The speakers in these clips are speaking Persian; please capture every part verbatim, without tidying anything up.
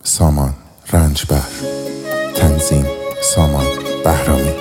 سامان رنجبر. تنظیم سامان بهرامی.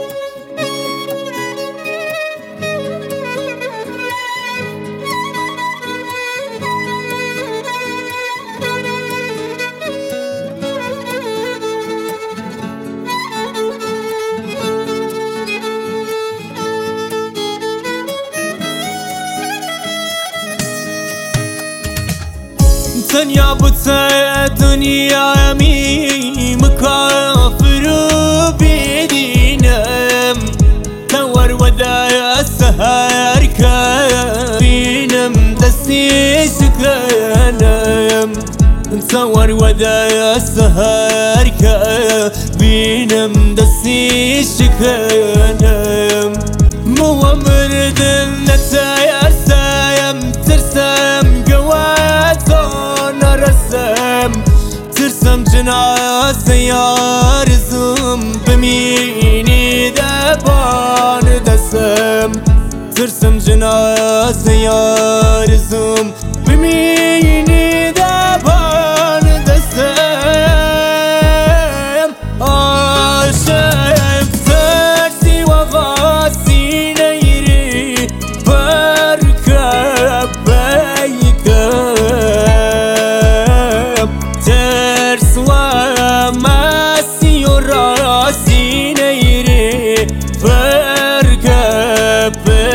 تنیا بوده دنیامی مکافر و بیدینم تور ودای سهر کبینم دستی سکنم تور ودای سهر کبینم دستی سکنم موامردن نتایر سایم ترسم قواتون رسم ترسم جنازه یارزم بمینی دبان دسم ترسم جنازه یارزم بمینی دبان دسم عاشق ترسی و غاسی نیری برکب بیکم ترس و مسی و راسی نیری برکب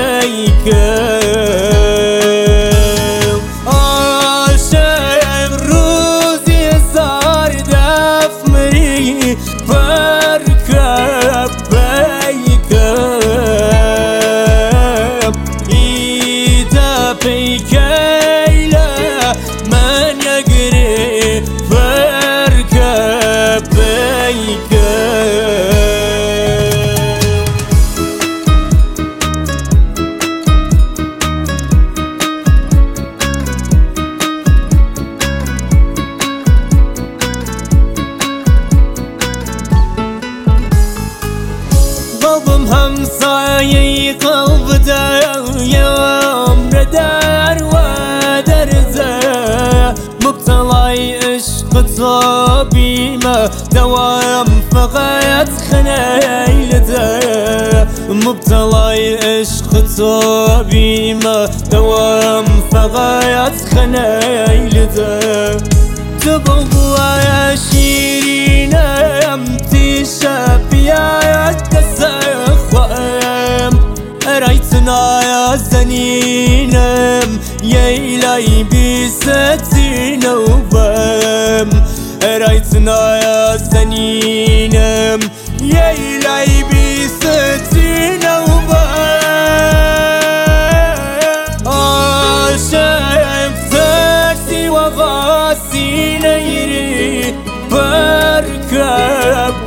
بیکم عاشق روزی زار دف مری برکب بیکم ایتا پیکیلا من یگری برکب بیکم قلبم همسایه قلب دایم ردر و درزه مبتلای عشق تو بیمه دوام فقط خنیلده مبتلای عشق تو بیمه دوام فقط خنیلده تبغى شيرينم تشاب يا تسخم ريتنا يا زنينم يا إلهي بستين وبم ريتنا يا زنينم يا إلهي بستين وبم عاشق ترسي وغاسي نيري بركب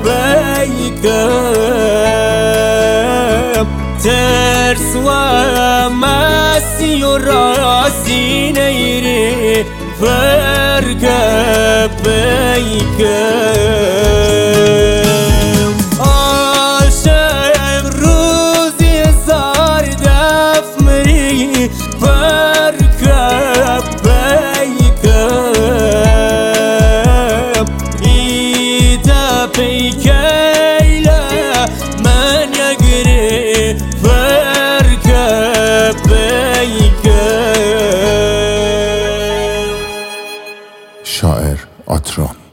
بیکم ترس و مسی و راسی نیری برکب بیکم عاشق روزی زار دف مری برکب بیکم ایتا پیکیلا من یگری برکب بیکم. شاعر آتران.